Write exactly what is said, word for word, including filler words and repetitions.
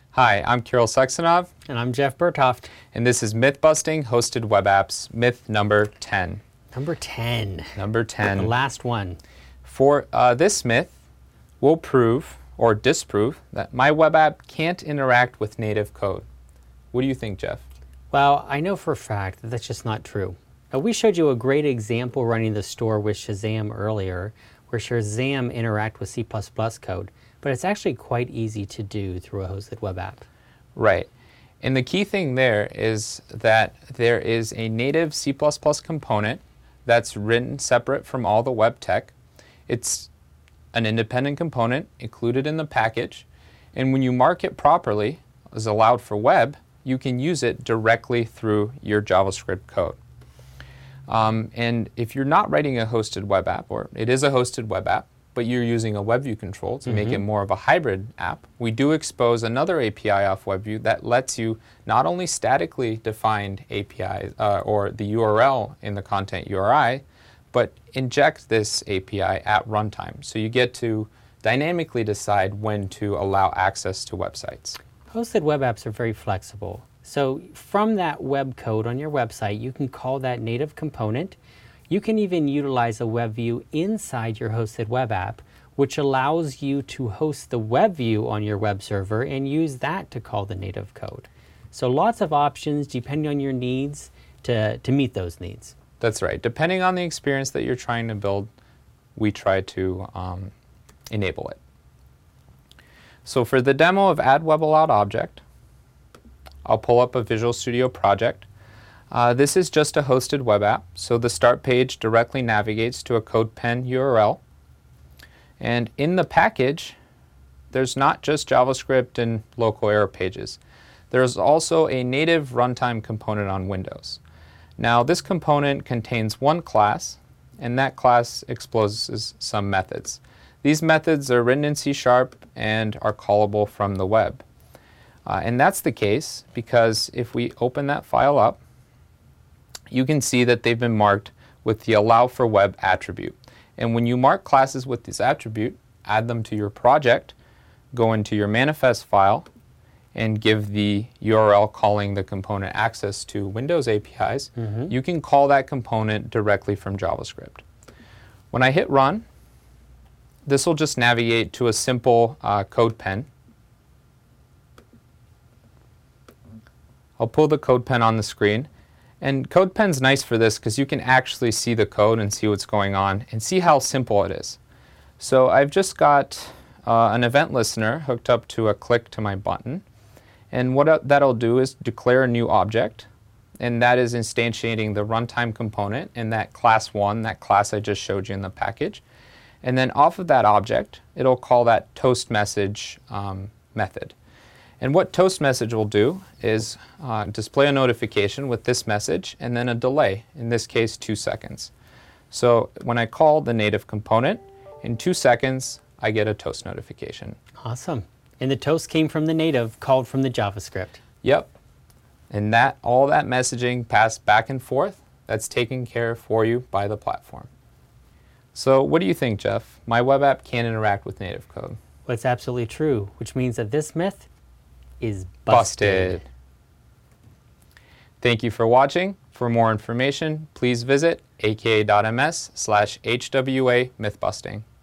Hi, I'm Kirill Saxonov. And I'm Jeff Bertoft. And this is Myth-Busting Hosted Web Apps, myth number ten. Number ten. Number ten. The last one. For uh, this myth, we'll prove or disprove that my web app can't interact with native code. What do you think, Jeff? Well, I know for a fact that that's just not true. Now, we showed you a great example running the store with Shazam earlier, where Shazam interact with C plus plus code, but it's actually quite easy to do through a hosted web app. Right. And the key thing there is that there is a native C plus plus component that's written separate from all the web tech. It's an independent component included in the package, and when you mark it properly as allowed for web, you can use it directly through your JavaScript code. Um, and if you're not writing a hosted web app, or it is a hosted web app, but you're using a WebView control to mm-hmm. make it more of a hybrid app, we do expose another A P I off WebView that lets you not only statically define A P I uh, or the U R L in the content U R I, but inject this A P I at runtime. So you get to dynamically decide when to allow access to websites. Hosted web apps are very flexible. So from that web code on your website, you can call that native component. You can even utilize a web view inside your hosted web app, which allows you to host the web view on your web server and use that to call the native code. So lots of options depending on your needs to, to meet those needs. That's right. Depending on the experience that you're trying to build, we try to um, enable it. So for the demo of Add Web Allowed Object, I'll pull up a Visual Studio project. Uh, this is just a hosted web app, so the start page directly navigates to a CodePen U R L. And in the package, there's not just JavaScript and local error pages. There's also a native runtime component on Windows. Now, this component contains one class, and that class exposes some methods. These methods are written in C sharp and are callable from the web. Uh, and that's the case because if we open that file up, you can see that they've been marked with the allow for web attribute. And when you mark classes with this attribute, add them to your project, go into your manifest file, and give the U R L calling the component access to Windows A P Is, mm-hmm. you can call that component directly from JavaScript. When I hit run, this will just navigate to a simple uh, CodePen. I'll pull the CodePen on the screen. And CodePen's nice for this because you can actually see the code and see what's going on and see how simple it is. So I've just got uh, an event listener hooked up to a click to my button. And what that'll do is declare a new object, and that is instantiating the runtime component in that class one, that class I just showed you in the package. And then off of that object, it'll call that toast message um, method. And what toast message will do is uh, display a notification with this message and then a delay, in this case two seconds. So when I call the native component, in two seconds I get a toast notification. Awesome. And the toast came from the native, called from the JavaScript. Yep. And that all that messaging passed back and forth, that's taken care of for you by the platform. So what do you think, Jeff? My web app can't interact with native code. Well, it's absolutely true, which means that this myth is busted. busted. Thank you for watching. For more information, please visit aka.ms slash HWA mythbusting.